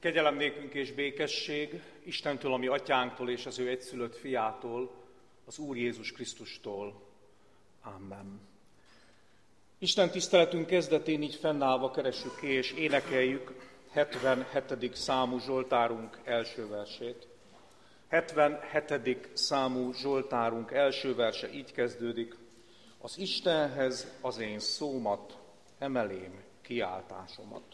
Kegyelem nékünk és békesség Istentől, ami atyánktól és az ő egyszülött fiától, az Úr Jézus Krisztustól. Amen. Isten tiszteletünk kezdetén így fennállva keressük ki és énekeljük 77. számú Zsoltárunk első versét. 77. számú Zsoltárunk első verse így kezdődik: az Istenhez az én szómat, emelém kiáltásomat.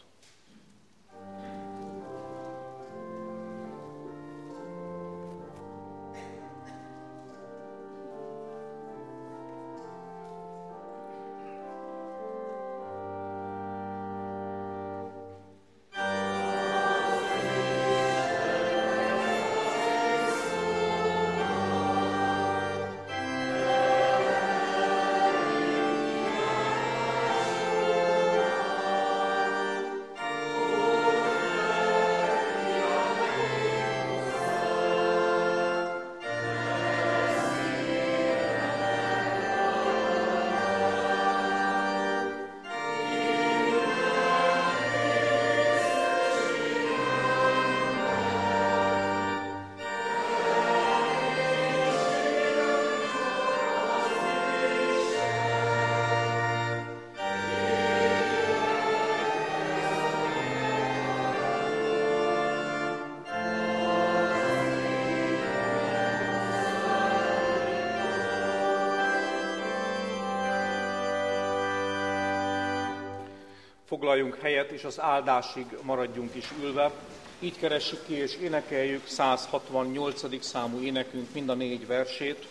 Foglaljunk helyet, és az áldásig maradjunk is ülve. Így keressük ki és énekeljük 168. számú énekünk mind a 4 versét.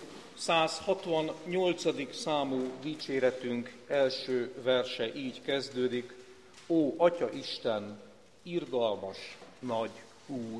168. számú dicséretünk első verse így kezdődik: Ó, Atya Isten, irgalmas nagy Úr!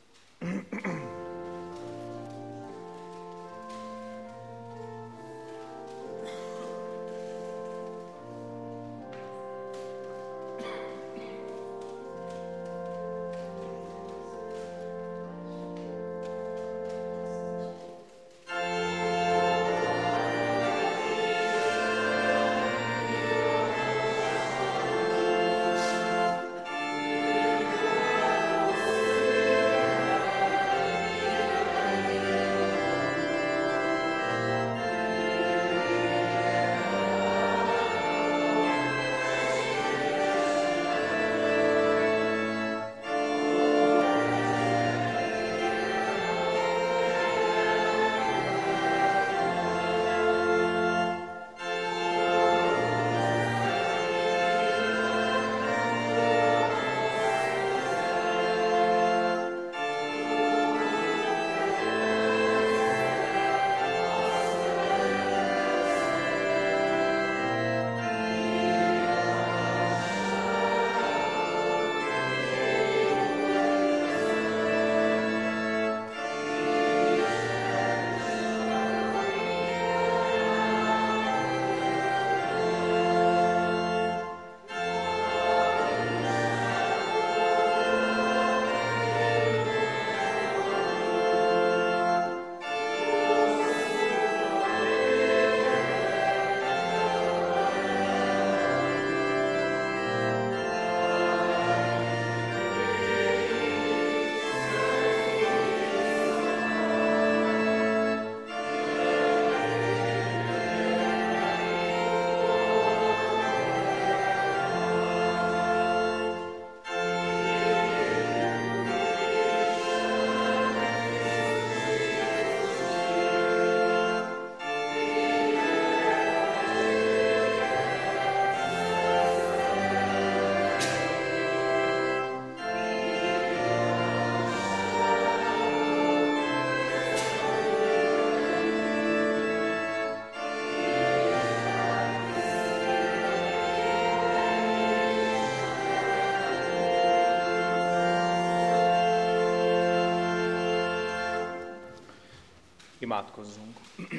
Imádkozzunk.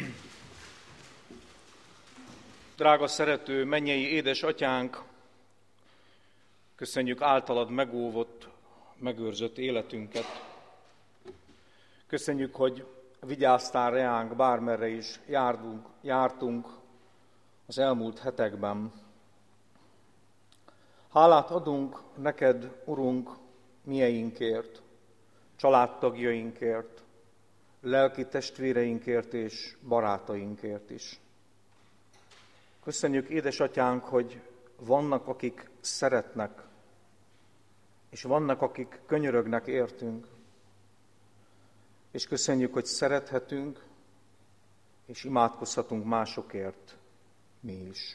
Drága, szerető, mennyei édes atyánk, köszönjük általad megóvott, megőrzött életünket. Köszönjük, hogy vigyáztál reánk, bármerre is jártunk az elmúlt hetekben. Hálát adunk neked, Urunk, mieinkért, családtagjainkért, lelki testvéreinkért és barátainkért is. Köszönjük, édesatyánk, hogy vannak, akik szeretnek, és vannak, akik könyörögnek értünk. És köszönjük, hogy szerethetünk, és imádkozhatunk másokért mi is.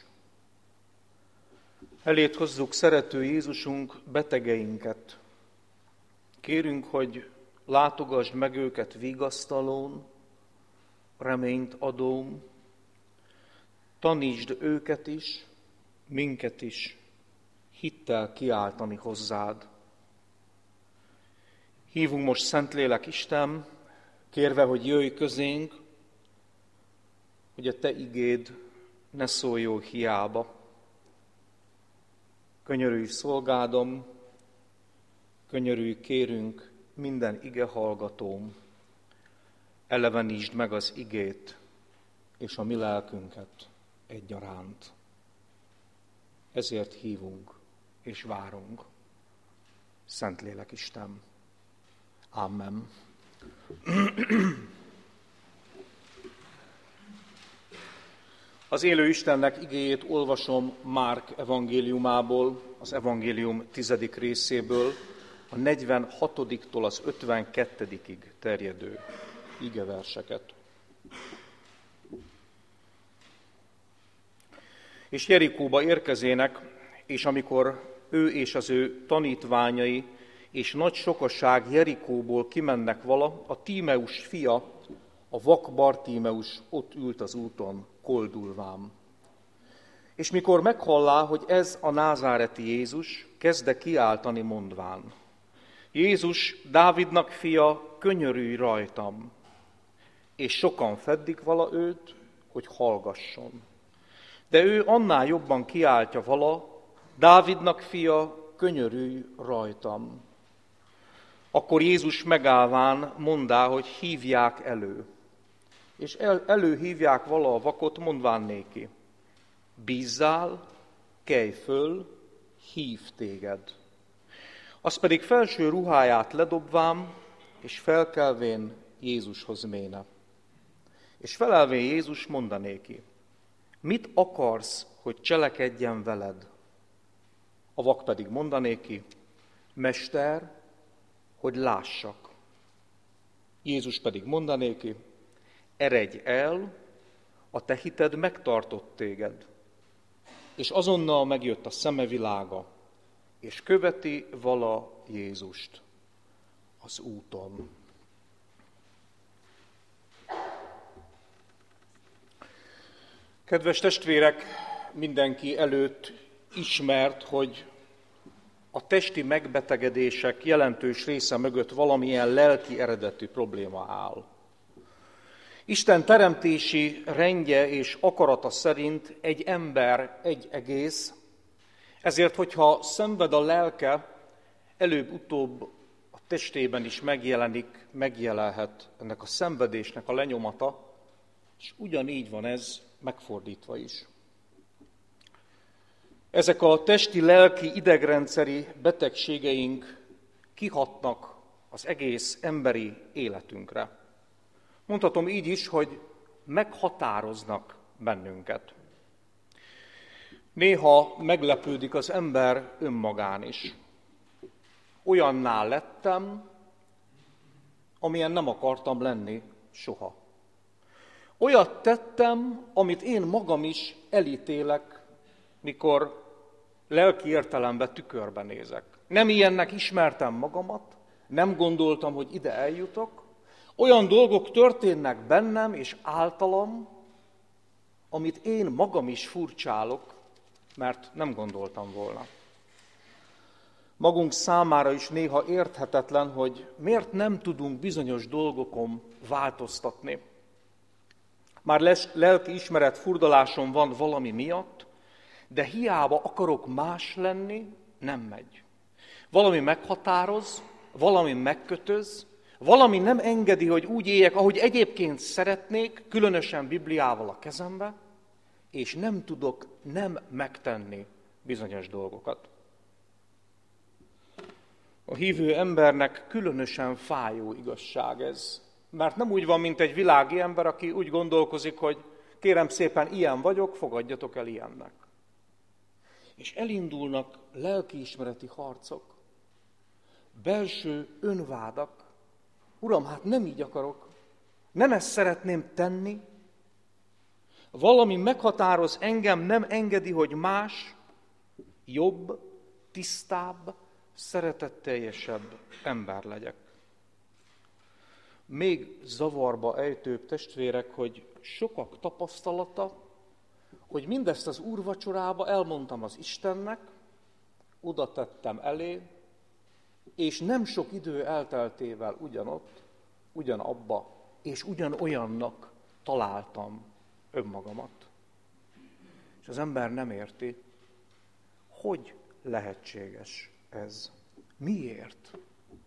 Eléd hozzuk, szerető Jézusunk, betegeinket. Kérünk, hogy látogasd meg őket vigasztalón, reményt adón, tanítsd őket is, minket is, hittel kiáltani hozzád. Hívunk most Szentlélek Isten, kérve, hogy jöjj közénk, hogy a te igéd ne szóljon hiába. Könyörülj szolgádom, könyörülj kérünk minden ige hallgatóm, elevenítsd meg az igét és a mi lelkünket egyaránt. Ezért hívunk és várunk. Szentlélek Isten. Amen. Az élő Istennek igéjét olvasom Márk evangéliumából, az evangélium 10. részéből, a 46-tól az 52-ig terjedő igeverseket. És Jerikóba érkezének, és amikor ő és az ő tanítványai és nagy sokaság Jerikóból kimennek vala, a Tímeus fia, a vak Bartímeus ott ült az úton, koldulván. És mikor meghallá, hogy ez a názáreti Jézus, kezdte kiáltani mondván: Jézus, Dávidnak fia, könyörülj rajtam! És sokan feddik vala őt, hogy hallgasson. De ő annál jobban kiáltja vala: Dávidnak fia, könyörülj rajtam! Akkor Jézus megállván mondá, hogy hívják elő. És előhívják vala a vakot, mondván néki: bízzál, kelj föl, hív téged. Az pedig felső ruháját ledobvám, és felkelvén Jézushoz méne. És felelvén Jézus mondanéki: mit akarsz, hogy cselekedjen veled? A vak pedig mondanéki: Mester, hogy lássak. Jézus pedig mondanéki: eredj el, a te hited megtartott téged. És azonnal megjött a szeme világa, és követi vala Jézust az úton. Kedves testvérek, mindenki előtt ismert, hogy a testi megbetegedések jelentős része mögött valamilyen lelki eredetű probléma áll. Isten teremtési rendje és akarata szerint egy ember egy egész, ezért, hogyha szenved a lelke, előbb-utóbb a testében is megjelenhet ennek a szenvedésnek a lenyomata, és ugyanígy van ez megfordítva is. Ezek a testi-lelki idegrendszeri betegségeink kihatnak az egész emberi életünkre. Mondhatom így is, hogy meghatároznak bennünket. Néha meglepődik az ember önmagán is. Olyanná lettem, amilyen nem akartam lenni soha. Olyat tettem, amit én magam is elítélek, mikor lelki értelemben tükörbe nézek. Nem ilyennek ismertem magamat, nem gondoltam, hogy ide eljutok. Olyan dolgok történnek bennem és általam, amit én magam is furcsálok, mert nem gondoltam volna. Magunk számára is néha érthetetlen, hogy miért nem tudunk bizonyos dolgokon változtatni. Már lelki ismeret furdaláson van valami miatt, de hiába akarok más lenni, nem megy. Valami meghatároz, valami megkötöz, valami nem engedi, hogy úgy éljek, ahogy egyébként szeretnék, különösen Bibliával a kezembe, és nem tudok nem megtenni bizonyos dolgokat. A hívő embernek különösen fájó igazság ez. Mert nem úgy van, mint egy világi ember, aki úgy gondolkozik, hogy kérem szépen, ilyen vagyok, fogadjatok el ilyennek. És elindulnak lelkiismereti harcok, belső önvádak. Uram, hát nem így akarok, nem ezt szeretném tenni. Valami meghatároz engem, nem engedi, hogy más, jobb, tisztább, szeretetteljesebb ember legyek. Még zavarba ejtőbb, testvérek, hogy sokak tapasztalata, hogy mindezt az úrvacsorába elmondtam az Istennek, oda tettem elé, és nem sok idő elteltével ugyanott, ugyanabba és ugyanolyannak találtam önmagamat. És az ember nem érti, hogy lehetséges ez. Miért?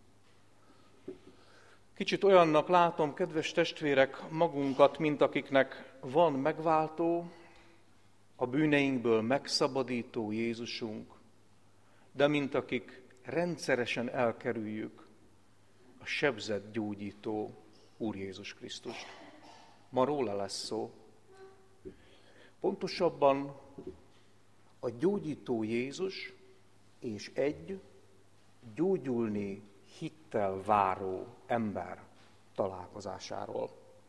Kicsit olyannak látom, kedves testvérek, magunkat, mint akiknek van megváltó, a bűneinkből megszabadító Jézusunk, de mint akik rendszeresen elkerüljük a sebzett gyógyító Úr Jézus Krisztust. Ma róla lesz szó. Pontosabban a gyógyító Jézus és egy gyógyulni hittel váró ember találkozásáról.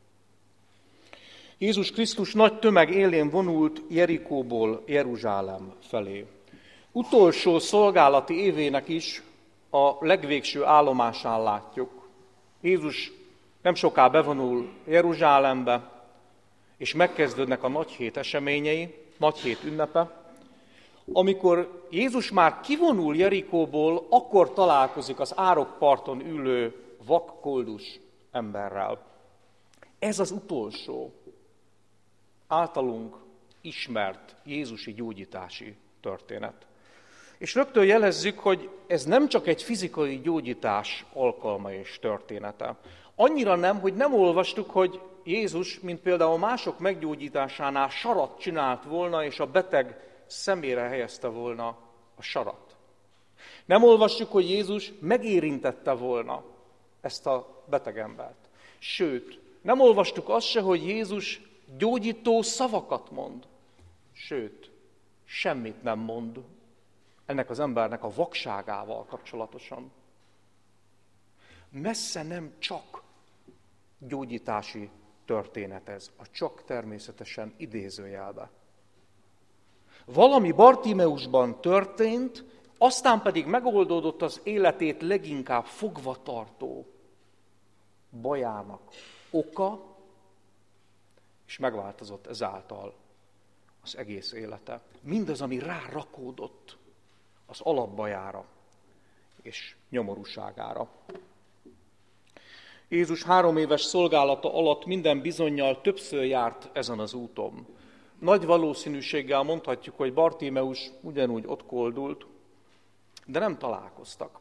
Jézus Krisztus nagy tömeg élén vonult Jerikóból Jeruzsálem felé. Utolsó szolgálati évének is a legvégső állomásán látjuk. Jézus nem soká bevonul Jeruzsálembe, és megkezdődnek a nagyhét eseményei, nagyhét ünnepe. Amikor Jézus már kivonul Jerikóból, akkor találkozik az árokparton ülő vak koldus emberrel. Ez az utolsó általunk ismert jézusi gyógyítási történet. És rögtön jelezzük, hogy ez nem csak egy fizikai gyógyítás alkalma és története. Annyira nem, hogy nem olvastuk, hogy Jézus, mint például mások meggyógyításánál sarat csinált volna, és a beteg szemére helyezte volna a sarat. Nem olvassuk, hogy Jézus megérintette volna ezt a betegembert. Sőt, nem olvastuk azt se, hogy Jézus gyógyító szavakat mond. Sőt, semmit nem mond ennek az embernek a vakságával kapcsolatosan. Messze nem csak gyógyítási történet ez, a csak természetesen idézőjelbe. Valami Bartimeusban történt, aztán pedig megoldódott az életét leginkább fogva tartó bajának oka, és megváltozott ezáltal az egész élete. Mindaz, ami rárakódott az alapbajára és nyomorúságára. Jézus 3 éves szolgálata alatt minden bizonnyal többször járt ezen az úton. Nagy valószínűséggel mondhatjuk, hogy Bartimeus ugyanúgy ott koldult, de nem találkoztak.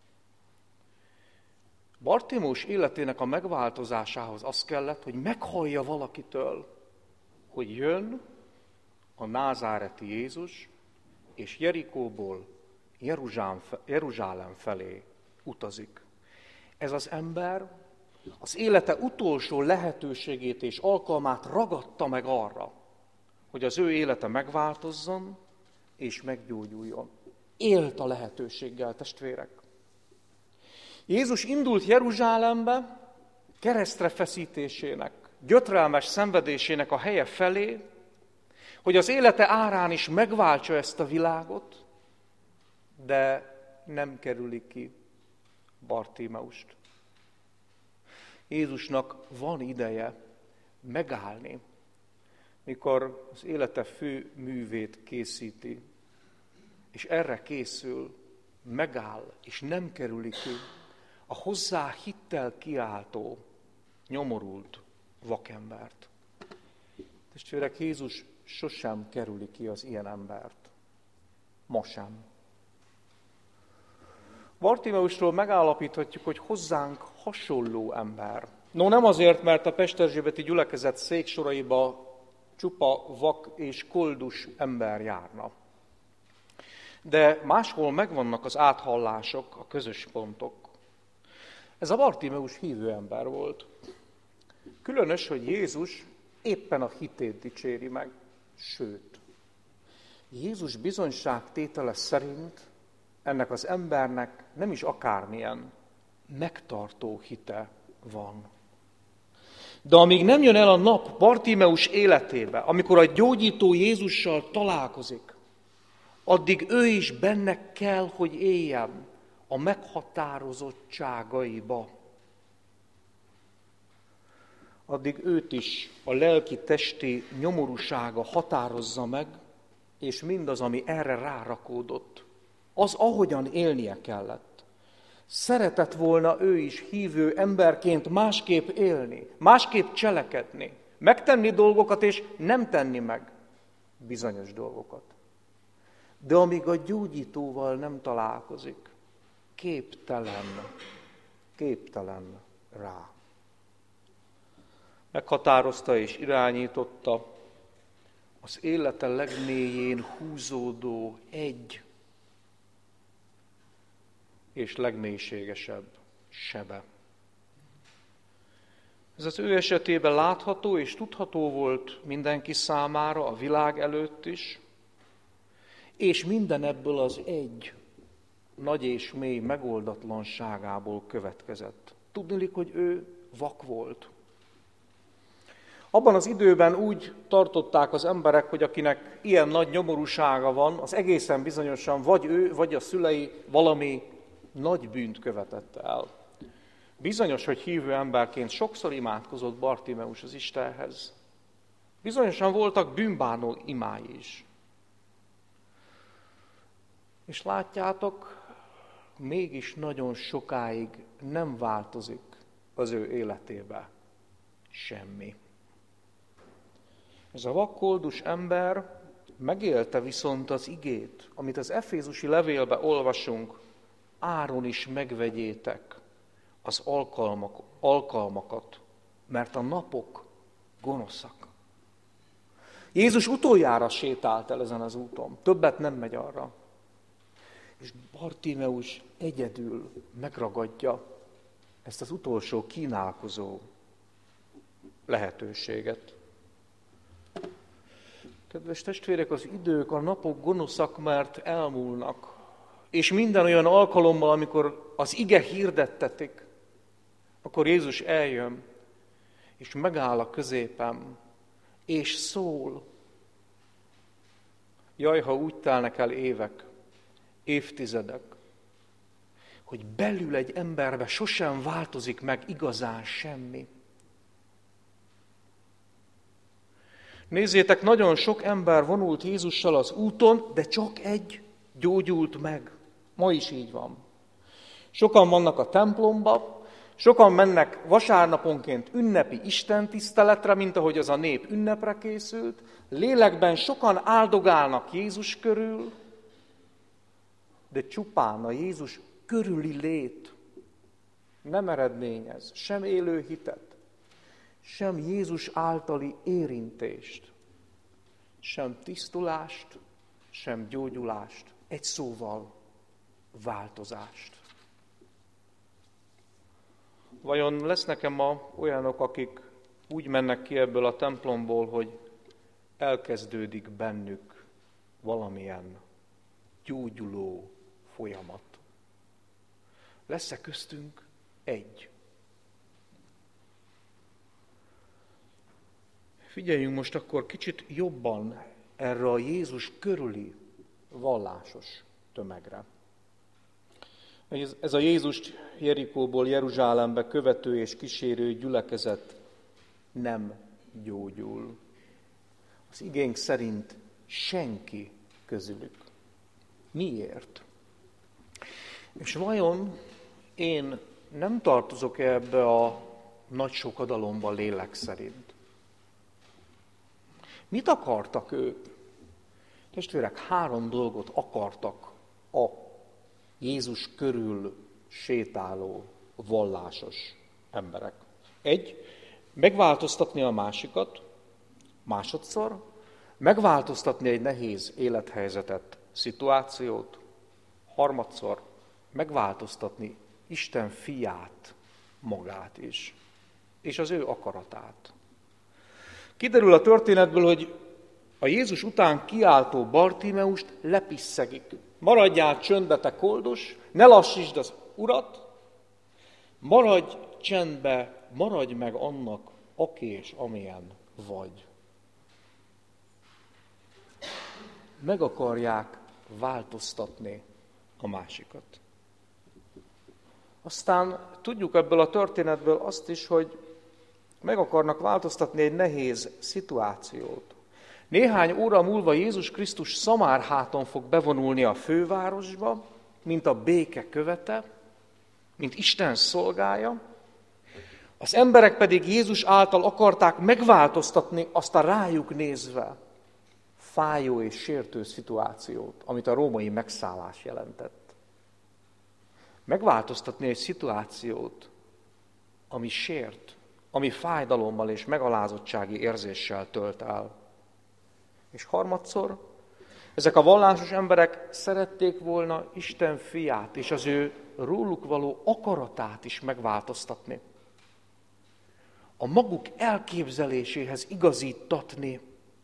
Bartimeus életének a megváltozásához az kellett, hogy meghallja valakitől, hogy jön a názáreti Jézus, és Jerikóból Jeruzsálem felé utazik. Ez az ember az élete utolsó lehetőségét és alkalmát ragadta meg arra, hogy az ő élete megváltozzon és meggyógyuljon. Élt a lehetőséggel, testvérek. Jézus indult Jeruzsálembe keresztre feszítésének, gyötrelmes szenvedésének a helye felé, hogy az élete árán is megváltsa ezt a világot, de nem kerüli ki Bartimeust. Jézusnak van ideje megállni, mikor az élete fő művét készíti, és erre készül, megáll, és nem kerüli ki a hozzá hittel kiáltó, nyomorult vakembert. Testvérek, Jézus sosem kerüli ki az ilyen embert. Ma sem. Bartimeusról megállapíthatjuk, hogy hozzánk hasonló ember. No, nem azért, mert a pesterzsébeti gyülekezet széksoraiba csupa vak és koldus ember járna. De máshol megvannak az áthallások, a közös pontok. Ez a Bartimeus hívő ember volt. Különös, hogy Jézus éppen a hitét dicséri meg, sőt, Jézus bizonyságtétele szerint ennek az embernek nem is akármilyen megtartó hite van. De amíg nem jön el a nap Bartimeus életébe, amikor a gyógyító Jézussal találkozik, addig ő is benne kell, hogy éljen a meghatározottságaiba. Addig őt is a lelki-testi nyomorúsága határozza meg, és mindaz, ami erre rárakódott, az ahogyan élnie kellett. Szeretett volna ő is hívő emberként másképp élni, másképp cselekedni, megtenni dolgokat és nem tenni meg bizonyos dolgokat. De amíg a gyógyítóval nem találkozik, képtelen rá. Meghatározta és irányította az élete legmélyén húzódó egy és legmélységesebb sebe. Ez az ő esetében látható és tudható volt mindenki számára, a világ előtt is, és minden ebből az egy nagy és mély megoldatlanságából következett. Tudniillik, hogy ő vak volt. Abban az időben úgy tartották az emberek, hogy akinek ilyen nagy nyomorúsága van, az egészen bizonyosan vagy ő, vagy a szülei valami nagy bűnt követett el. Bizonyos, hogy hívő emberként sokszor imádkozott Bartimeus az Istenhez. Bizonyosan voltak bűnbánó imái is. És látjátok, mégis nagyon sokáig nem változik az ő életébe semmi. Ez a vakkoldus ember megélte viszont az igét, amit az efézusi levélbe olvasunk, áron is megvegyétek az alkalmakat, mert a napok gonoszak. Jézus utoljára sétált el ezen az úton, többet nem megy arra. És Bartimeus egyedül megragadja ezt az utolsó kínálkozó lehetőséget. Kedves testvérek, az idők, a napok gonoszak, mert elmúlnak. És minden olyan alkalommal, amikor az ige hirdettetik, akkor Jézus eljön, és megáll a középem, és szól. Jaj, ha úgy telnek el évek, évtizedek, hogy belül egy emberbe sosem változik meg igazán semmi. Nézzétek, nagyon sok ember vonult Jézussal az úton, de csak egy gyógyult meg. Ma is így van. Sokan vannak a templomba, sokan mennek vasárnaponként ünnepi istentiszteletre, mint ahogy az a nép ünnepre készült. Lélekben sokan áldogálnak Jézus körül, de csupán a Jézus körüli lét nem eredményez sem élő hitet, sem Jézus általi érintést, sem tisztulást, sem gyógyulást, egy szóval változást. Vajon lesznek-e ma olyanok, akik úgy mennek ki ebből a templomból, hogy elkezdődik bennük valamilyen gyógyuló folyamat? Lesz-e köztünk egy? Figyeljünk most akkor kicsit jobban erre a Jézus körüli vallásos tömegre. Ez a Jézust Jerikóból Jeruzsálembe követő és kísérő gyülekezet nem gyógyul. Az igénk szerint senki közülük. Miért? És vajon én nem tartozok ebbe a nagy sokadalomba lélek szerint? Mit akartak ők? Testvérek, 3 dolgot akartak a Jézus körül sétáló vallásos emberek. 1. Megváltoztatni a másikat. Másodszor, megváltoztatni egy nehéz élethelyzetet, szituációt. harmadszor megváltoztatni Isten fiát, magát is, és az ő akaratát. Kiderül a történetből, hogy a Jézus után kiáltó Bartimeust lepisszegik. Maradjál csöndbe, te koldus, ne lassítsd az Urat, maradj csendbe, maradj meg annak, aki és amilyen vagy. Meg akarják változtatni a másikat. Aztán tudjuk ebből a történetből azt is, hogy meg akarnak változtatni egy nehéz szituációt. Néhány óra múlva Jézus Krisztus Szamárháton fog bevonulni a fővárosba, mint a béke követe, mint Isten szolgája. Az emberek pedig Jézus által akarták megváltoztatni azt a rájuk nézve fájó és sértő szituációt, amit a római megszállás jelentett. Megváltoztatni egy szituációt, ami sért, ami fájdalommal és megalázottsági érzéssel tölt el. És harmadszor, ezek a vallásos emberek szerették volna Isten fiát és az ő róluk való akaratát is megváltoztatni. A maguk elképzeléséhez igazítatni.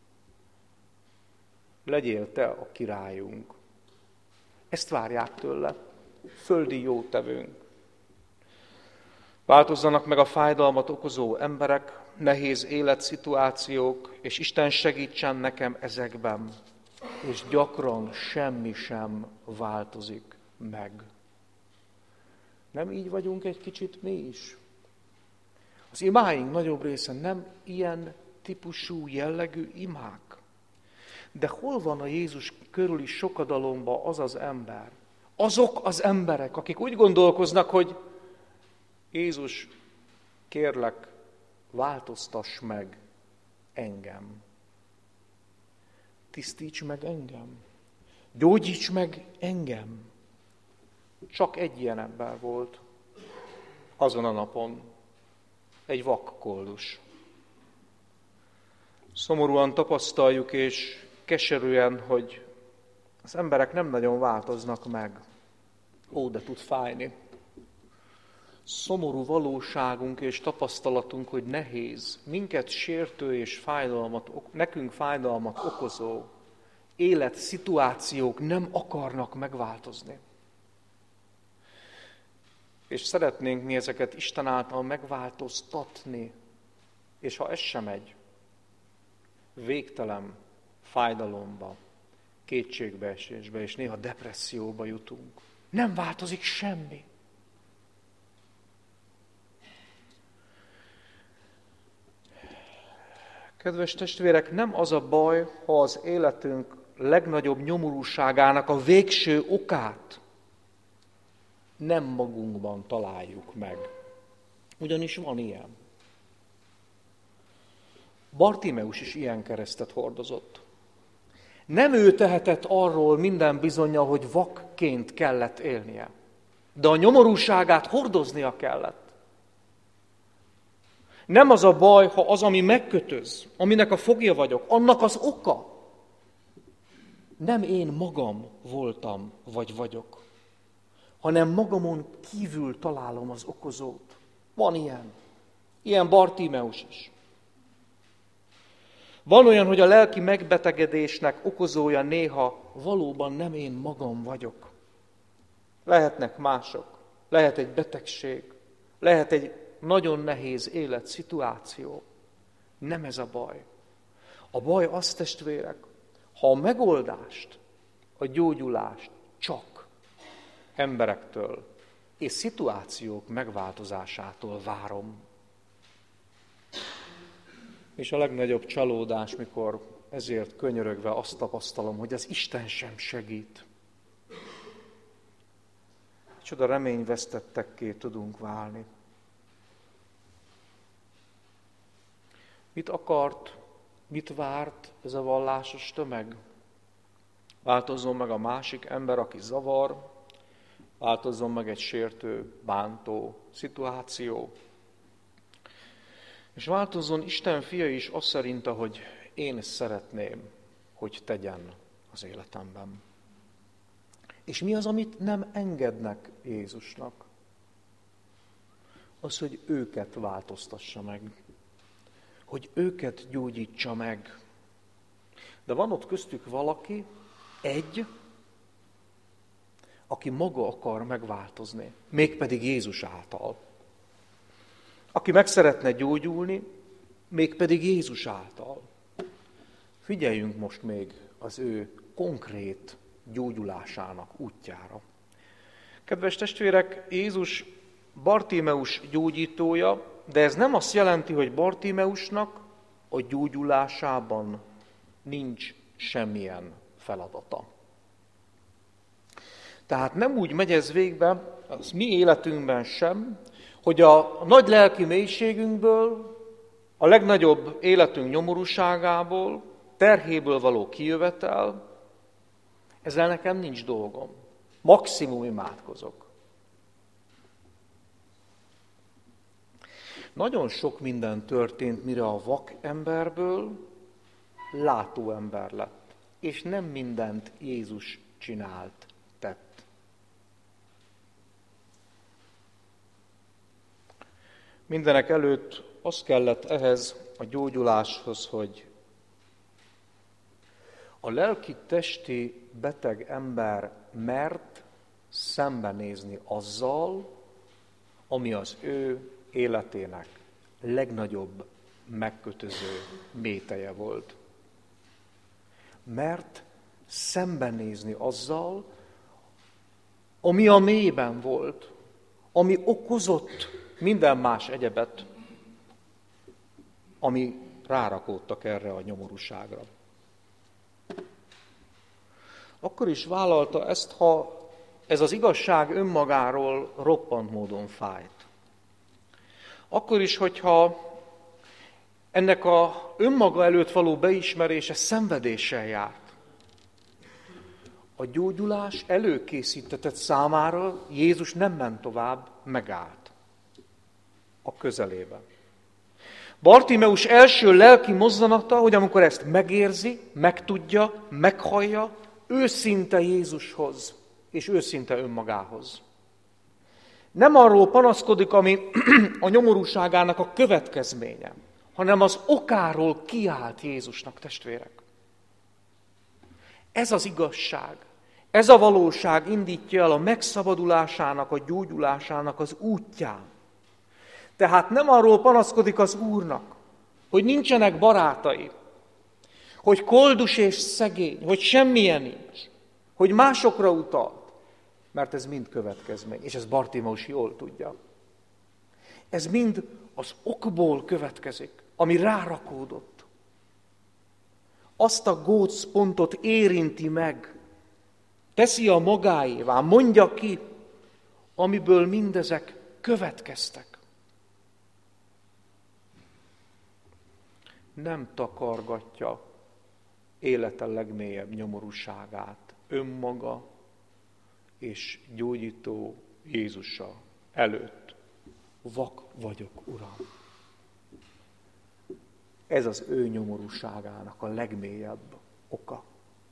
Legyél te a királyunk. Ezt várják tőle, földi jótevőnk. Változzanak meg a fájdalmat okozó emberek, nehéz életszituációk, és Isten segítsen nekem ezekben, és gyakran semmi sem változik meg. Nem így vagyunk egy kicsit mi is? Az imáink nagyobb része nem ilyen típusú, jellegű imák. De hol van a Jézus körüli sokadalomban az az ember? Azok az emberek, akik úgy gondolkoznak, hogy Jézus, kérlek, változtass meg engem. Tisztíts meg engem. Gyógyíts meg engem. Csak egy ilyen ember volt azon a napon. Egy vakkoldus. Szomorúan tapasztaljuk és keserűen, hogy az emberek nem nagyon változnak meg. Ó, de tud fájni. Szomorú valóságunk és tapasztalatunk, hogy nehéz, minket sértő és nekünk fájdalmat okozó életszituációk nem akarnak megváltozni. És szeretnénk mi ezeket Isten által megváltoztatni, és ha ez sem megy, végtelen fájdalomba, kétségbeesésbe és néha depresszióba jutunk. Nem változik semmi. Kedves testvérek, nem az a baj, ha az életünk legnagyobb nyomorúságának a végső okát nem magunkban találjuk meg. Ugyanis van ilyen. Bartimeus is ilyen keresztet hordozott. Nem ő tehetett arról minden bizonnyal, hogy vakként kellett élnie, de a nyomorúságát hordoznia kellett. Nem az a baj, ha az, ami megkötöz, aminek a fogja vagyok, annak az oka. Nem én magam voltam vagy vagyok, hanem magamon kívül találom az okozót. Van ilyen. Ilyen Bartimeus is. Van olyan, hogy a lelki megbetegedésnek okozója néha valóban nem én magam vagyok. Lehetnek mások, lehet egy betegség, lehet egy nagyon nehéz életszituáció. Nem ez a baj. A baj az, testvérek, ha a megoldást, a gyógyulást csak emberektől és szituációk megváltozásától várom. És a legnagyobb csalódás, mikor ezért könyörögve azt tapasztalom, hogy az Isten sem segít. Csoda reményvesztettekké tudunk válni. Mit akart, mit várt ez a vallásos tömeg? Változzon meg a másik ember, aki zavar, változzon meg egy sértő, bántó szituáció, és változzon Isten fia is azt szerint, ahogy én szeretném, hogy tegyen az életemben. És mi az, amit nem engednek Jézusnak? Az, hogy őket változtassa meg. Hogy őket gyógyítsa meg. De van ott köztük valaki, aki maga akar megváltozni, mégpedig Jézus által. Aki meg szeretne gyógyulni, mégpedig Jézus által. Figyeljünk most még az ő konkrét gyógyulásának útjára. Kedves testvérek, Jézus Bartimeus gyógyítója, de ez nem azt jelenti, hogy Bartimeusnak a gyógyulásában nincs semmilyen feladata. Tehát nem úgy megy ez végbe, az mi életünkben sem, hogy a nagy lelki mélységünkből, a legnagyobb életünk nyomorúságából, terhéből való kijövetel, ezzel nekem nincs dolgom. Maximum imádkozok. Nagyon sok minden történt, mire a vak emberből látó ember lett. És nem mindent Jézus csinált, tett. Mindenek előtt az kellett ehhez a gyógyuláshoz, hogy a lelki-testi beteg ember mert szembenézni azzal, ami az ő életének legnagyobb megkötöző méteje volt. Mert szembenézni azzal, ami a mélyben volt, ami okozott minden más egyebet, ami rárakódtak erre a nyomorúságra. Akkor is vállalta ezt, ha ez az igazság önmagáról roppant módon fájt. Akkor is, hogyha ennek a önmaga előtt való beismerése szenvedéssel járt. A gyógyulás előkészítetett számára Jézus nem ment tovább, megállt a közelében. Bartimeus első lelki mozzanata, hogy amikor ezt megérzi, megtudja, meghallja, őszinte Jézushoz és őszinte önmagához. Nem arról panaszkodik, ami a nyomorúságának a következménye, hanem az okáról kiált Jézusnak, testvérek. Ez az igazság, ez a valóság indítja el a megszabadulásának, a gyógyulásának az útján. Tehát nem arról panaszkodik az Úrnak, hogy nincsenek barátai, hogy koldus és szegény, hogy semmilyen nincs, hogy másokra utalt, mert ez mind következmény, és ez Bartimeus jól tudja. Ez mind az okból következik, ami rárakódott. Azt a gócpontot érinti meg, teszi a magáévá, mondja ki, amiből mindezek következtek. Nem takargatja élete legmélyebb nyomorúságát önmaga és gyógyító Jézusa előtt. Vak vagyok, Uram. Ez az ő nyomorúságának a legmélyebb oka.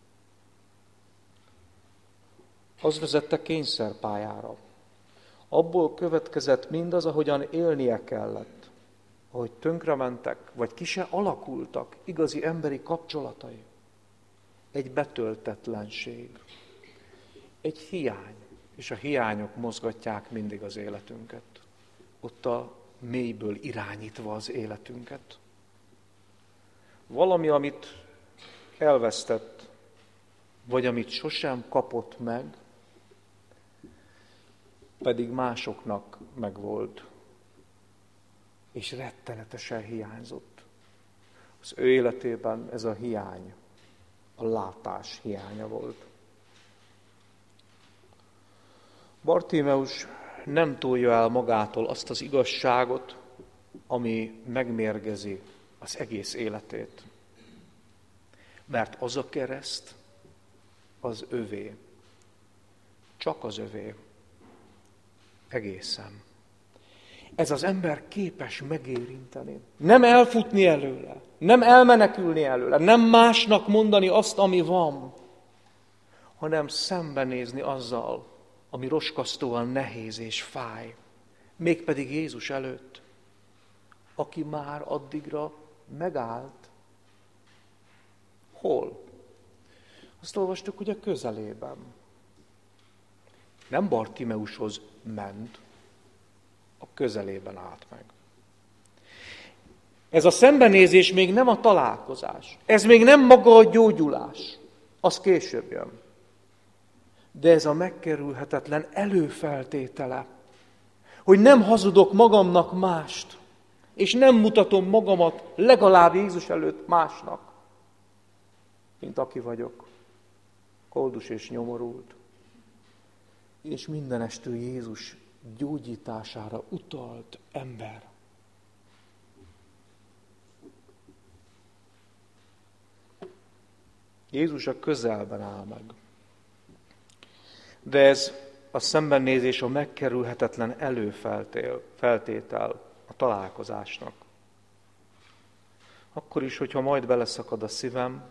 Az vezette kényszerpályára. Abból következett mindaz, ahogyan élnie kellett, ahogy tönkrementek, vagy ki se alakultak igazi emberi kapcsolatai. Egy betöltetlenség, egy hiány, és a hiányok mozgatják mindig az életünket. Ott a mélyből irányítva az életünket. Valami, amit elvesztett, vagy amit sosem kapott meg, pedig másoknak megvolt, és rettenetesen hiányzott. Az ő életében ez a hiány, a látás hiánya volt. Bartimeus nem tolja el magától azt az igazságot, ami megmérgezi az egész életét. Mert az a kereszt az övé. Csak az övé. Egészen. Ez az ember képes megérinteni. Nem elfutni előle, nem elmenekülni előle, nem másnak mondani azt, ami van, hanem szembenézni azzal, ami roskasztóan nehéz és fáj, mégpedig Jézus előtt, aki már addigra megállt. Hol? Azt olvastuk, hogy a közelében. Nem Bartimeushoz ment, a közelében állt meg. Ez a szembenézés még nem a találkozás. Ez még nem maga a gyógyulás. Az később jön. De ez a megkerülhetetlen előfeltétele, hogy nem hazudok magamnak mást, és nem mutatom magamat legalább Jézus előtt másnak, mint aki vagyok, koldus és nyomorult, és mindenestül Jézus gyógyítására utalt ember. Jézus a közelben áll meg. De ez a szembenézés a megkerülhetetlen előfeltétel a találkozásnak. Akkor is, hogyha majd beleszakad a szívem,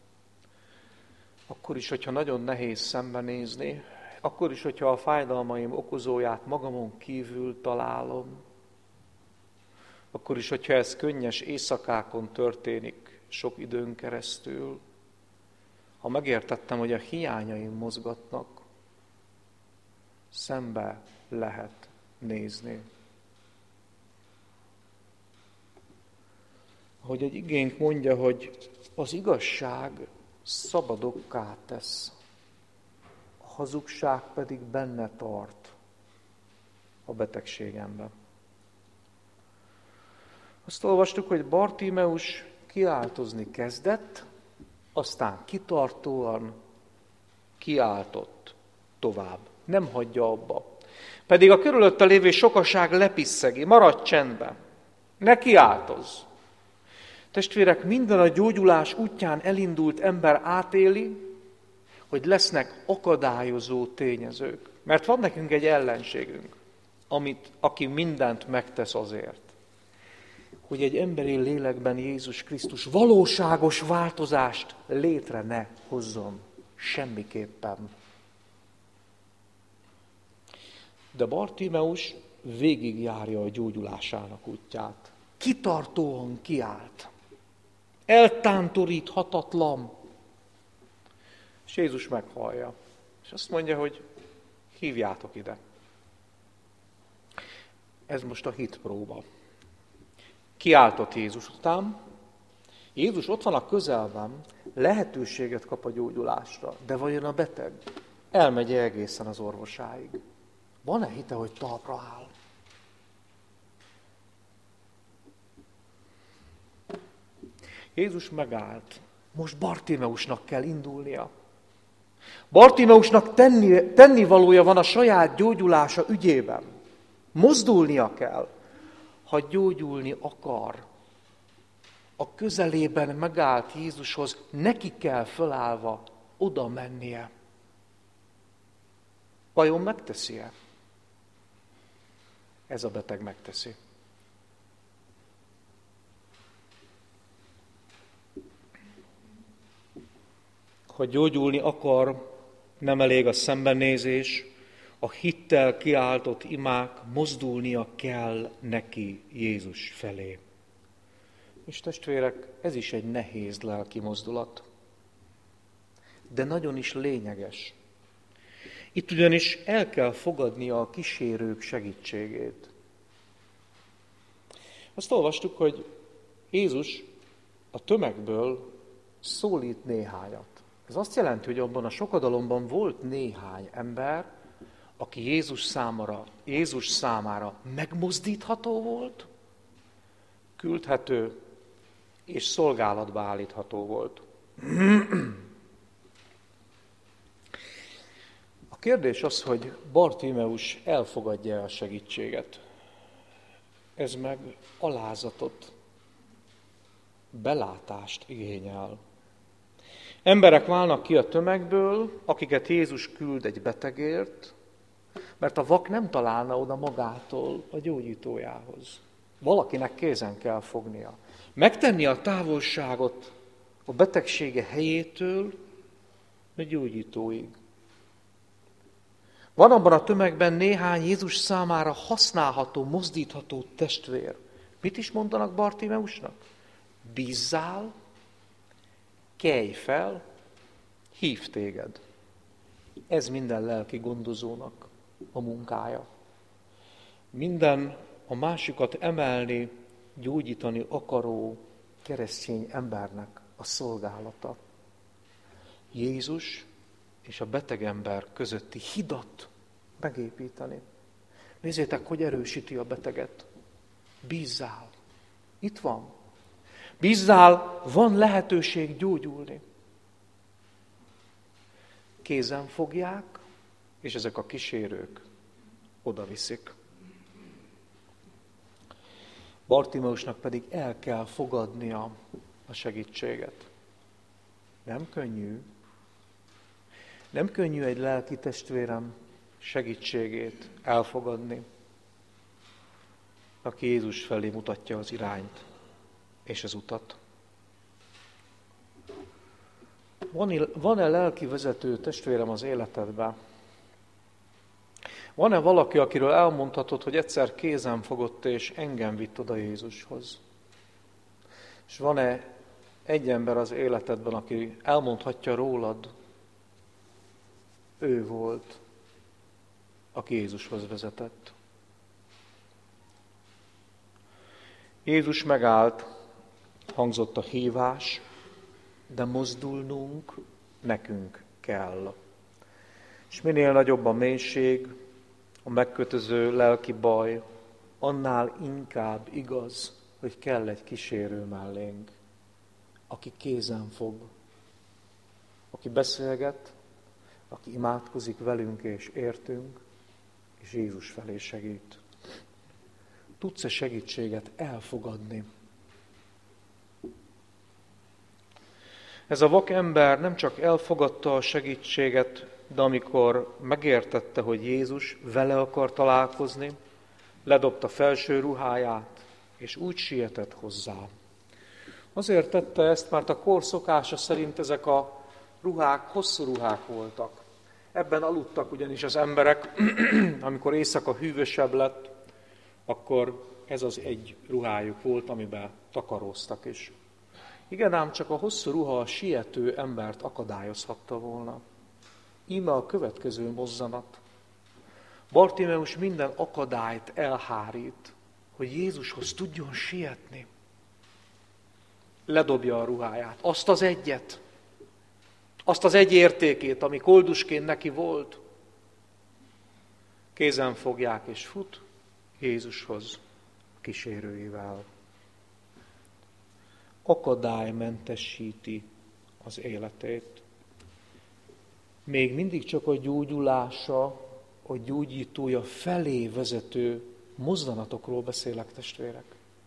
akkor is, hogyha nagyon nehéz szembenézni, akkor is, hogyha a fájdalmaim okozóját magamon kívül találom, akkor is, hogyha ez könnyes éjszakákon történik sok időn keresztül, ha megértettem, hogy a hiányaim mozgatnak, szembe lehet nézni. Ahogy egy igénk mondja, hogy az igazság szabadokká tesz, a hazugság pedig benne tart a betegségemben. Azt olvastuk, hogy Bartimeus kiáltozni kezdett, aztán kitartóan kiáltott tovább. Nem hagyja abba. Pedig a körülötte lévő sokaság lepisszegi, maradj csendben, ne kiáltozz. Testvérek, minden a gyógyulás útján elindult ember átéli, hogy lesznek akadályozó tényezők. Mert van nekünk egy ellenségünk, aki mindent megtesz azért, hogy egy emberi lélekben Jézus Krisztus valóságos változást létre ne hozzon semmiképpen. De Bartimeus végigjárja a gyógyulásának útját. Kitartóan kiállt. Eltántoríthatatlan. És Jézus meghallja. És azt mondja, hogy hívjátok ide. Ez most a hitpróba. Kiáltott Jézus után. Jézus ott van a közelben, lehetőséget kap a gyógyulásra. De vajon a beteg elmegy egészen az orvosáig? Van-e hite, hogy talpra áll? Jézus megállt. Most Bartimeusnak kell indulnia. Bartimeusnak tennivalója van a saját gyógyulása ügyében. Mozdulnia kell, ha gyógyulni akar. A közelében megállt Jézushoz, neki kell fölállva oda mennie. Vajon megteszi-e? Ez a beteg megteszi. Ha gyógyulni akar, nem elég a szembenézés, a hittel kiáltott imák, mozdulnia kell neki Jézus felé. És testvérek, ez is egy nehéz lelki mozdulat, de nagyon is lényeges. Itt ugyanis el kell fogadnia a kísérők segítségét. Azt olvastuk, hogy Jézus a tömegből szólít néhányat. Ez azt jelenti, hogy abban a sokadalomban volt néhány ember, aki Jézus számára megmozdítható volt, küldhető és szolgálatba állítható volt. A kérdés az, hogy Bartimeus elfogadja a segítséget. Ez meg alázatot, belátást igényel. Emberek válnak ki a tömegből, akiket Jézus küld egy betegért, mert a vak nem találna oda magától a gyógyítójához. Valakinek kézen kell fognia. Megtenni a távolságot a betegsége helyétől a gyógyítóig. Van abban a tömegben néhány Jézus számára használható, mozdítható testvér. Mit is mondanak Bartimeusnak? Bízzál, kelj fel, hív téged. Ez minden lelki gondozónak a munkája. Minden a másikat emelni, gyógyítani akaró keresztény embernek a szolgálata. Jézus és a beteg ember közötti hidat megépíteni. Nézzétek, hogy erősíti a beteget. Bízzál. Itt van. Bízzál, van lehetőség gyógyulni. Kézen fogják, és ezek a kísérők oda viszik. Bartimeusnak pedig el kell fogadnia a segítséget. Nem könnyű. Nem könnyű egy lelki testvérem segítségét elfogadni, aki Jézus felé mutatja az irányt és az utat. Van-e lelki vezető testvérem az életedben? Van-e valaki, akiről elmondhatod, hogy egyszer kézen fogott és engem vitt oda Jézushoz? És van-e egy ember az életedben, aki elmondhatja rólad, ő volt, aki Jézushoz vezetett? Jézus megállt, hangzott a hívás, de mozdulnunk nekünk kell. És minél nagyobb a mélység, a megkötöző lelki baj, annál inkább igaz, hogy kell egy kísérő mellénk, aki kézen fog, aki beszélget, aki imádkozik velünk és értünk, és Jézus felé segít. Tudsz-e segítséget elfogadni? Ez a vak ember nem csak elfogadta a segítséget, de amikor megértette, hogy Jézus vele akar találkozni, ledobta felső ruháját, és úgy sietett hozzá. Azért tette ezt, mert a kor szokása szerint ezek a ruhák hosszú ruhák voltak. Ebben aludtak ugyanis az emberek, amikor éjszaka hűvösebb lett, akkor ez az egy ruhájuk volt, amiben takaróztak is. Igen, ám csak a hosszú ruha a siető embert akadályozhatta volna. Íme a következő mozzanat. Bartimeus minden akadályt elhárít, hogy Jézushoz tudjon sietni. Ledobja a ruháját, azt az egyet, azt az egy értékét, ami koldusként neki volt. Kézen fogják és fut Jézushoz kísérőivel. Akadálymentesíti az életét. Még mindig csak a gyógyulása, a gyógyítója felé vezető mozzanatokról beszélek, testvérek.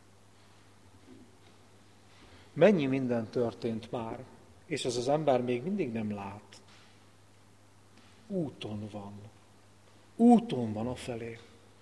Mennyi minden történt már, és ez az ember még mindig nem lát. Úton van. Úton van afelé.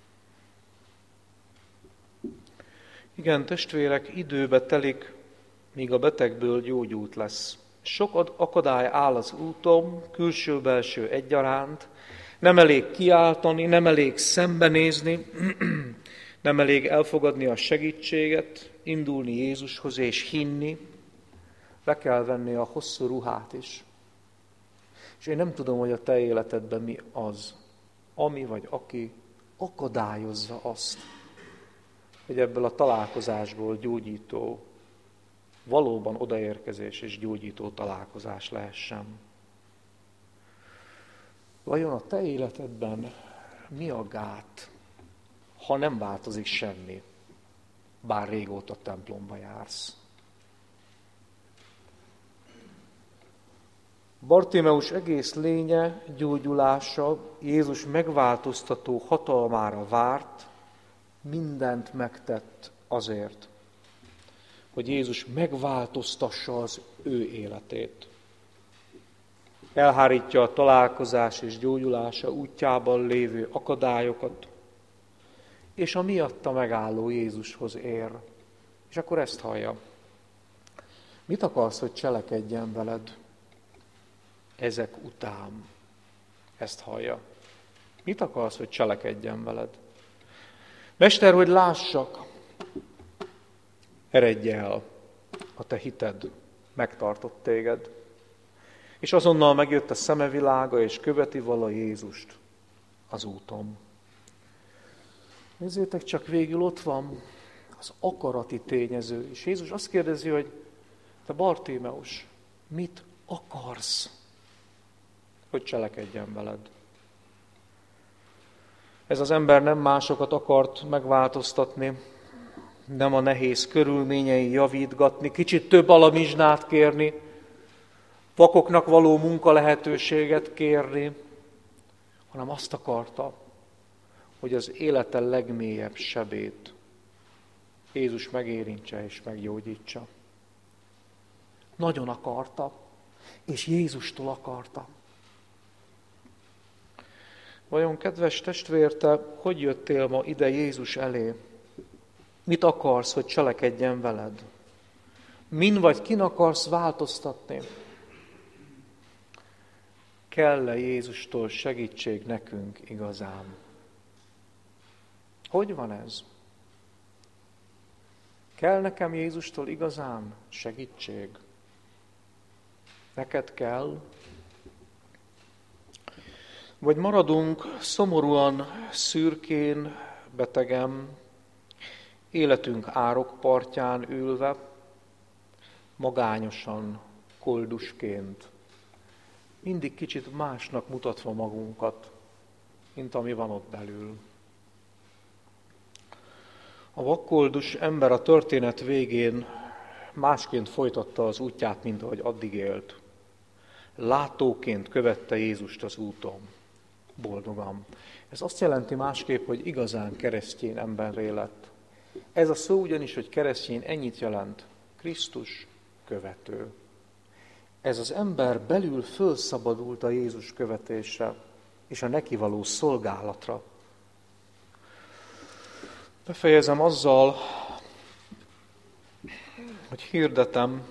Igen, testvérek, időbe telik, míg a betegből gyógyult lesz. Sok akadály áll az úton, külső-belső egyaránt, nem elég kiáltani, nem elég szembenézni, nem elég elfogadni a segítséget, indulni Jézushoz és hinni, le kell venni a hosszú ruhát is. És én nem tudom, hogy a te életedben mi az, ami vagy aki akadályozza azt, hogy ebből a találkozásból gyógyító, valóban odaérkezés és gyógyító találkozás lehessen. Vajon a te életedben mi a gát, ha nem változik semmi, bár régóta templomba jársz? Bartimeus egész lénye, gyógyulása Jézus megváltoztató hatalmára várt, mindent megtett azért, hogy Jézus megváltoztassa az ő életét. Elhárítja a találkozás és gyógyulása útjában lévő akadályokat, és a miatta megálló Jézushoz ér. És akkor ezt hallja. Mit akarsz, hogy cselekedjen veled? Ezek után ezt hallja. Mit akarsz, hogy cselekedjen veled? Mester, hogy lássak, eredj el, a te hited megtartott téged. És azonnal megjött a szeme világa, és követi vala Jézust az úton. Nézzétek, csak végül ott van az akarati tényező. És Jézus azt kérdezi, hogy te Bartémeus, mit akarsz, hogy cselekedjen veled? Ez az ember nem másokat akart megváltoztatni, nem a nehéz körülményei javítgatni, kicsit több alamizsnát kérni, vakoknak való munka lehetőséget kérni, hanem azt akarta, hogy az élete legmélyebb sebét Jézus megérintse és meggyógyítsa. Nagyon akarta, és Jézustól akarta. Vajon, kedves testvér, te hogy jöttél ma ide Jézus elé? Mit akarsz, hogy cselekedjen veled? Min vagy kin akarsz változtatni? Kell-e Jézustól segítség nekünk igazán? Hogy van ez? Kell nekem Jézustól igazán segítség? Neked kell? Vagy maradunk szomorúan, szürkén, betegen, életünk árokpartján ülve, magányosan, koldusként, mindig kicsit másnak mutatva magunkat, mint ami van ott belül. A vakkoldus ember a történet végén másként folytatta az útját, mint ahogy addig élt. Látóként követte Jézust az úton. Boldogan. Ez azt jelenti másképp, hogy igazán keresztény emberré lett. Ez a szó ugyanis, hogy keresztény, ennyit jelent. Krisztus követő. Ez az ember belül fölszabadult a Jézus követésre és a neki való szolgálatra. Befejezem azzal, hogy hirdetem,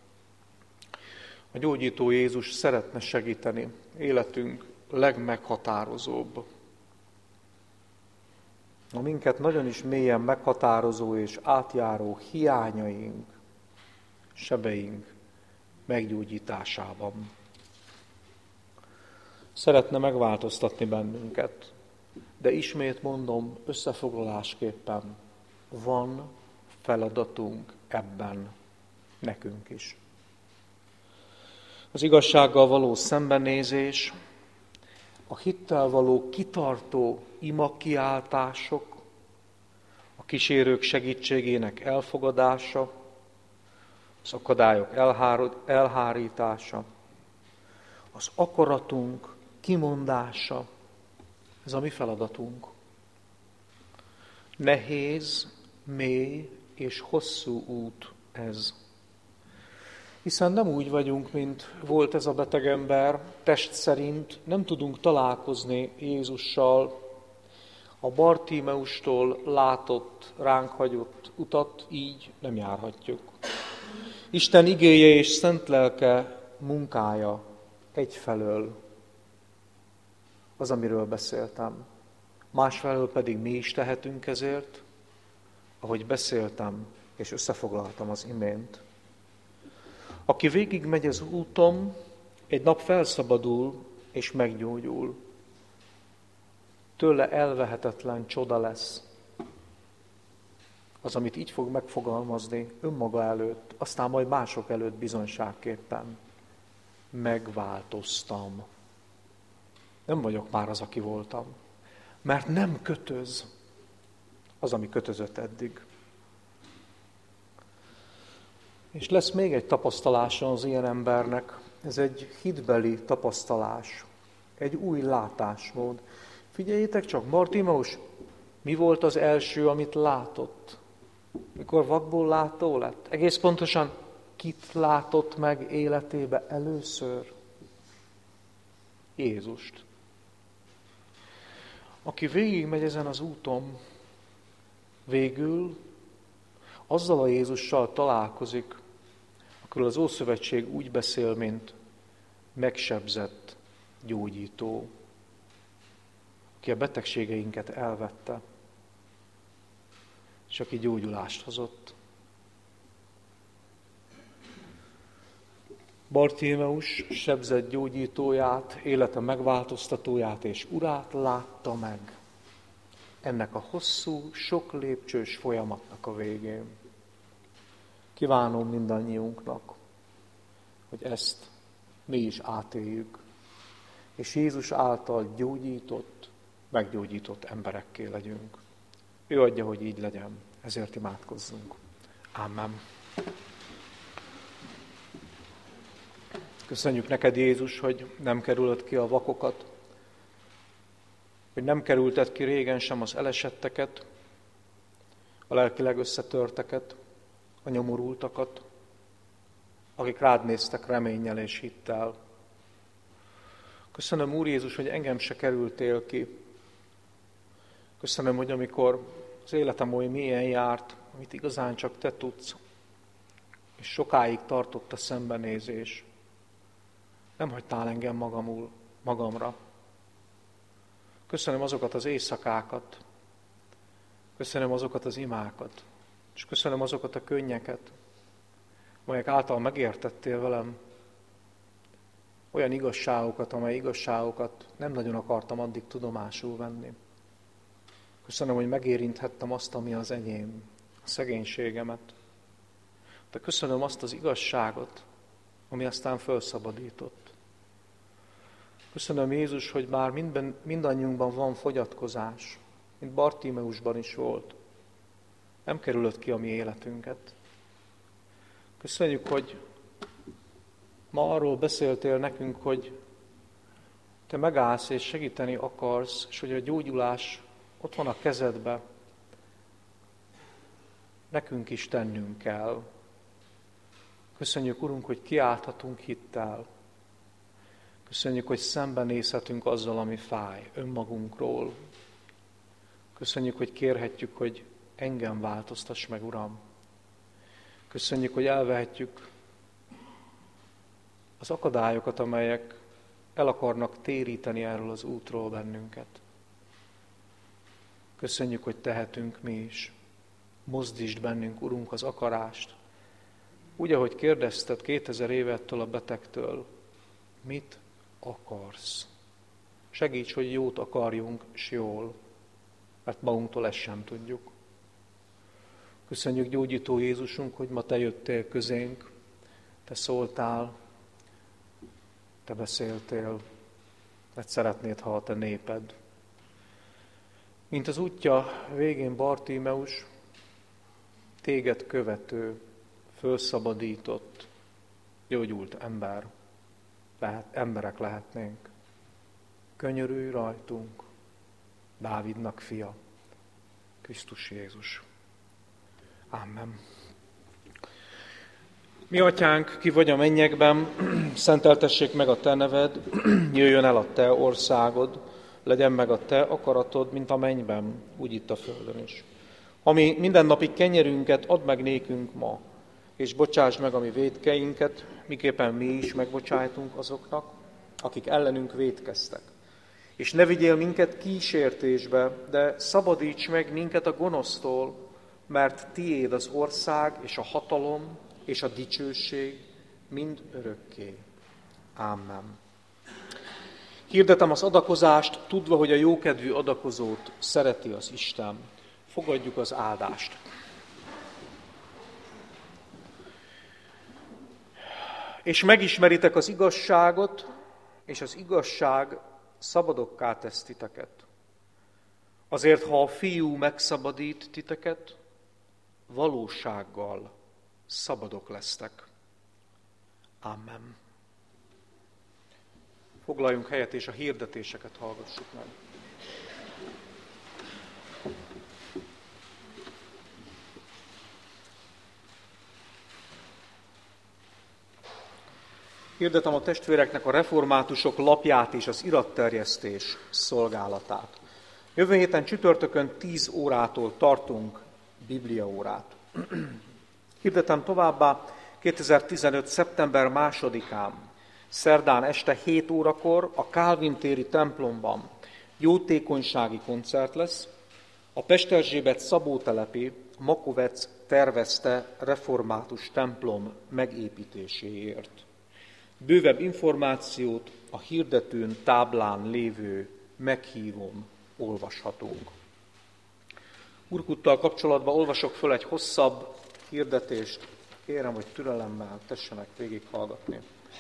a gyógyító Jézus szeretne segíteni életünk legmeghatározóbb. A minket nagyon is mélyen meghatározó és átjáró hiányaink, sebeink meggyógyításában. Szeretne megváltoztatni bennünket, de ismét mondom, összefoglalásképpen van feladatunk ebben nekünk is. Az igazsággal való szembenézés, a hittel való kitartó imakiáltások, a kísérők segítségének elfogadása, az akadályok elhárítása, az akaratunk kimondása, ez a mi feladatunk. Nehéz, mély és hosszú út ez. Hiszen nem úgy vagyunk, mint volt ez a beteg ember, test szerint nem tudunk találkozni Jézussal, a Bartímeustól látott, ránk hagyott utat így nem járhatjuk. Isten igéje és szent lelke munkája egyfelől az, amiről beszéltem. Másfelől pedig mi is tehetünk ezért, ahogy beszéltem és összefoglaltam az imént. Aki végigmegy az úton, egy nap felszabadul és meggyógyul. Tőle elvehetetlen csoda lesz. Az, amit így fog megfogalmazni önmaga előtt, aztán majd mások előtt bizonyságképpen. Megváltoztam. Nem vagyok már az, aki voltam. Mert nem kötöz az, ami kötözött eddig. És lesz még egy tapasztalása az ilyen embernek. Ez egy hitbeli tapasztalás. Egy új látásmód. Figyeljétek csak, Bartímeus, mi volt az első, amit látott? Mikor vakból látó lett? Egész pontosan kit látott meg életébe először? Jézust. Aki végigmegy ezen az úton, végül azzal a Jézussal találkozik, akiről az Ószövetség úgy beszél, mint megsebzett gyógyító. aki a betegségeinket elvette, és aki gyógyulást hozott. Bartimeus sebzett gyógyítóját, élete megváltoztatóját és urát látta meg ennek a hosszú, sok lépcsős folyamatnak a végén. Kívánom mindannyiunknak, hogy ezt mi is átéljük, és Jézus által gyógyított, meggyógyított emberekké legyünk. Ő adja, hogy így legyen, ezért imádkozzunk. Amen. Köszönjük neked, Jézus, hogy nem kerülöd ki a vakokat, hogy nem kerülted ki régen sem az elesetteket, a lelkileg összetörteket, a nyomorultakat, akik rád néztek reménnyel és hittel. Köszönöm, Úr Jézus, hogy engem se kerültél ki. Köszönöm, hogy amikor az életem oly mélyen járt, amit igazán csak te tudsz, és sokáig tartott a szembenézés, nem hagytál engem magamra. Köszönöm azokat az éjszakákat, köszönöm azokat az imákat, és köszönöm azokat a könnyeket, melyek által megértettél velem olyan igazságokat, amely igazságokat nem nagyon akartam addig tudomásul venni. Köszönöm, hogy megérinthettem azt, ami az enyém, a szegénységemet. De köszönöm azt az igazságot, ami aztán felszabadított. Köszönöm, Jézus, hogy bár mindannyiunkban van fogyatkozás, mint Bartimeusban is volt, nem kerülöd ki a mi életünket. Köszönjük, hogy ma arról beszéltél nekünk, hogy te megállsz és segíteni akarsz, és hogy a gyógyulás ott van a kezedbe. Nekünk is tennünk kell. Köszönjük, Urunk, hogy kiálthatunk hittel. Köszönjük, hogy szembenézhetünk azzal, ami fáj, önmagunkról. Köszönjük, hogy kérhetjük, hogy engem változtass meg, Uram. Köszönjük, hogy elvehetjük az akadályokat, amelyek el akarnak téríteni erről az útról bennünket. Köszönjük, hogy tehetünk mi is. Mozdítsd bennünk, Urunk, az akarást. Úgy, ahogy kérdezted 2000 évettől a betegtől, mit akarsz? Segíts, hogy jót akarjunk, s jól, mert magunktól ezt sem tudjuk. Köszönjük, gyógyító Jézusunk, hogy ma te jöttél közénk, te szóltál, te beszéltél, mert szeretnéd, ha a te néped. Mint az útja végén Bartimeus, téged követő, fölszabadított, gyógyult emberek lehetnénk. Könyörülj rajtunk, Dávidnak fia, Krisztus Jézus. Amen. Mi atyánk, ki vagy a mennyekben, szenteltessék meg a te neved, jöjjön el a te országod, legyen meg a te akaratod, mint a mennyben, úgy itt a földön is. Ami mindennapi kenyerünket add meg nékünk ma, és bocsáss meg a mi vétkeinket, miképpen mi is megbocsájtunk azoknak, akik ellenünk vétkeztek. És ne vigyél minket kísértésbe, de szabadíts meg minket a gonosztól, mert tiéd az ország, és a hatalom, és a dicsőség mind örökké. Amen. Hirdetem az adakozást, tudva, hogy a jókedvű adakozót szereti az Isten. Fogadjuk az áldást. És megismeritek az igazságot, és az igazság szabadokká tesz titeket. Azért, ha a Fiú megszabadít titeket, valósággal szabadok lesztek. Amen. Foglaljunk helyet, és a hirdetéseket hallgassuk meg. Hirdetem a testvéreknek a reformátusok lapját és az iratterjesztés szolgálatát. Jövő héten csütörtökön 10 órától tartunk bibliaórát. Hirdetem továbbá 2015. szeptember 2-án, szerdán este 7 órakor a Kálvin téri templomban Jótékonysági koncert lesz, a Pesterzsébet Szabótelepi Makovec tervezte református templom megépítéséért. Bővebb információt a hirdetőn táblán lévő meghívón olvashatunk. Urkúttal kapcsolatban olvasok föl egy hosszabb hirdetést, kérem, hogy türelemmel tessenek végighallgatni.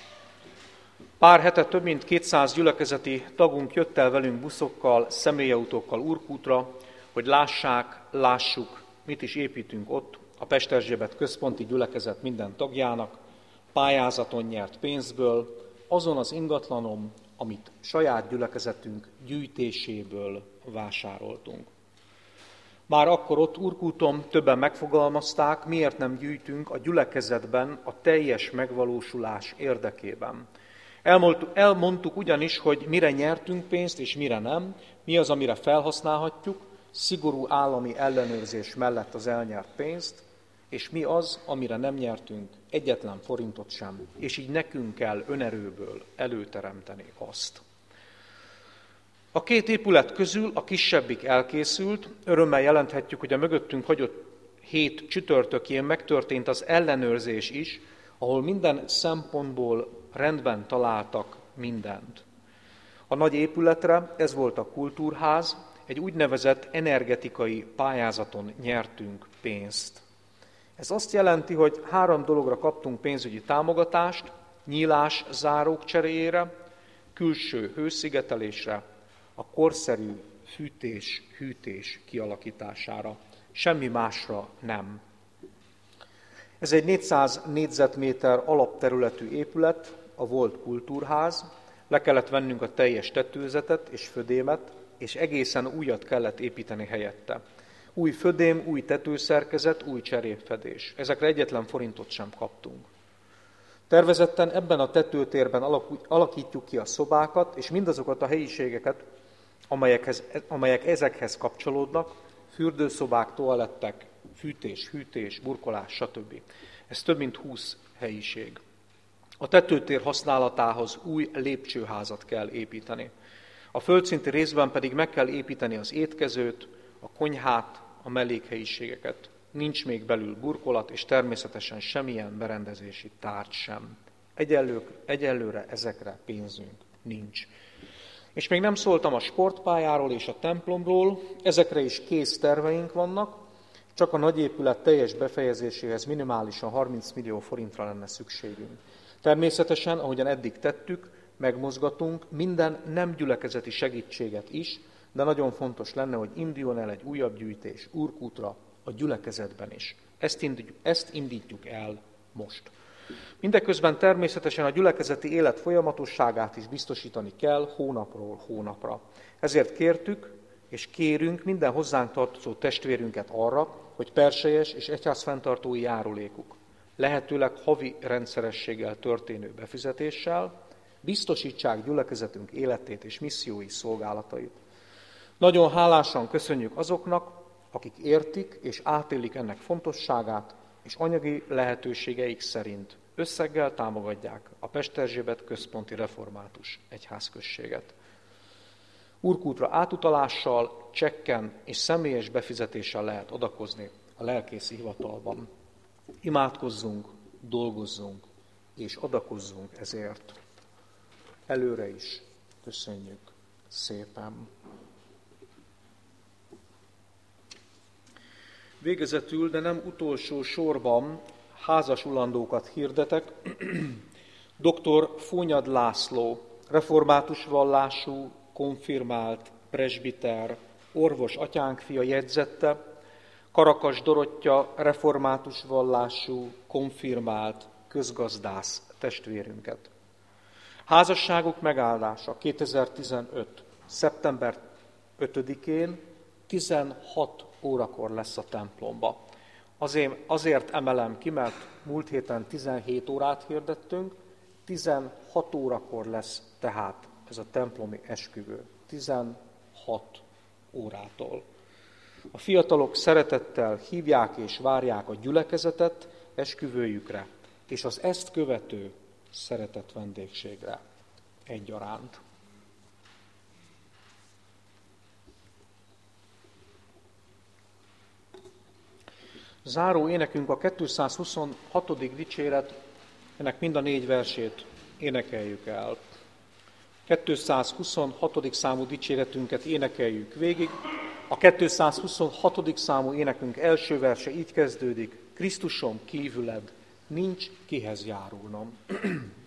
Pár hete több mint 200 gyülekezeti tagunk jött el velünk buszokkal, személyautókkal Urkútra, hogy lássuk, mit is építünk ott, a Pesterzsébet központi gyülekezet minden tagjának, pályázaton nyert pénzből, azon az ingatlanon, amit saját gyülekezetünk gyűjtéséből vásároltunk. Már akkor ott Urkúton többen megfogalmazták, miért nem gyűjtünk a gyülekezetben a teljes megvalósulás érdekében. Elmondtuk ugyanis, hogy mire nyertünk pénzt és mire nem, mi az, amire felhasználhatjuk, szigorú állami ellenőrzés mellett az elnyert pénzt, és mi az, amire nem nyertünk egyetlen forintot sem, és így nekünk kell önerőből előteremteni azt. A két épület közül a kisebbik elkészült, örömmel jelenthetjük, hogy a mögöttünk hagyott 7 csütörtökén megtörtént az ellenőrzés is, ahol minden szempontból rendben találtak mindent. A nagy épületre, ez volt a kultúrház, egy úgynevezett energetikai pályázaton nyertünk pénzt. Ez azt jelenti, hogy 3 dologra kaptunk pénzügyi támogatást: nyílás zárók cseréjére, külső hőszigetelésre, a korszerű fűtés-hűtés kialakítására. Semmi másra nem. Ez egy 400 négyzetméter alapterületű épület, a volt kultúrház, le kellett vennünk a teljes tetőzetet és födémet, és egészen újat kellett építeni helyette. Új födém, új tetőszerkezet, új cserépfedés. Ezekre egyetlen forintot sem kaptunk. Tervezetten ebben a tetőtérben alakítjuk ki a szobákat, és mindazokat a helyiségeket, amelyek ezekhez kapcsolódnak, fürdőszobák, toalettek, fűtés, hűtés, burkolás, stb. Ez több mint 20 helyiség. A tetőtér használatához új lépcsőházat kell építeni. A földszinti részben pedig meg kell építeni az étkezőt, a konyhát, a mellékhelyiségeket. Nincs még belül burkolat, és természetesen semmilyen berendezési tárgy sem. Egyelőre ezekre pénzünk nincs. És még nem szóltam a sportpályáról és a templomról, ezekre is kész terveink vannak, csak a nagy épület teljes befejezéséhez minimálisan 30 millió forintra lenne szükségünk. Természetesen, ahogyan eddig tettük, megmozgatunk minden nem gyülekezeti segítséget is, de nagyon fontos lenne, hogy induljon el egy újabb gyűjtés Urkútra, a gyülekezetben is. Ezt indítjuk el most. Mindeközben természetesen a gyülekezeti élet folyamatosságát is biztosítani kell hónapról hónapra. Ezért kértük és kérünk minden hozzánk tartozó testvérünket arra, hogy perselyes és egyházfenntartói járulékuk, lehetőleg havi rendszerességgel történő befizetéssel biztosítsák gyülekezetünk életét és missziói szolgálatait. Nagyon hálásan köszönjük azoknak, akik értik és átélik ennek fontosságát, és anyagi lehetőségeik szerint összeggel támogatják a Pesterzsébet központi református egyházközséget. Urkútra átutalással, csekken és személyes befizetéssel lehet adakozni a lelkészi hivatalban. Imádkozzunk, dolgozzunk és adakozzunk ezért. Előre is köszönjük szépen. Végezetül, de nem utolsó sorban házasulandókat hirdetek. Dr. Fónyad László, református vallású, konfirmált, presbiter, orvos atyánk fia jegyzette, Karakas Dorottya, református vallású, konfirmált, közgazdász testvérünket. Házasságuk megáldása 2015. szeptember 5-én 16 órakor lesz a templomba. Azért emelem ki, mert múlt héten 17 órát hirdettünk, 16 órakor lesz tehát ez a templomi esküvő. 16 órától. A fiatalok szeretettel hívják és várják a gyülekezetet esküvőjükre, és az ezt követő szeretett vendégségre egyaránt. Záró énekünk a 226. dicséret, ennek mind a 4 versét énekeljük el. 226. számú dicséretünket énekeljük végig. A 226. számú énekünk első verse így kezdődik: Krisztuson kívüled nincs kihez járulnom.